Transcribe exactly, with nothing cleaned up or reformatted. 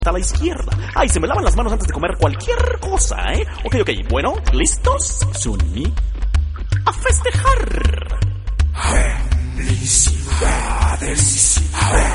a la izquierda. Ay, se me lavan las manos antes de comer cualquier cosa, ¿eh? Ok, ok, bueno, ¿listos? Sunny, a festejar. Felicidades.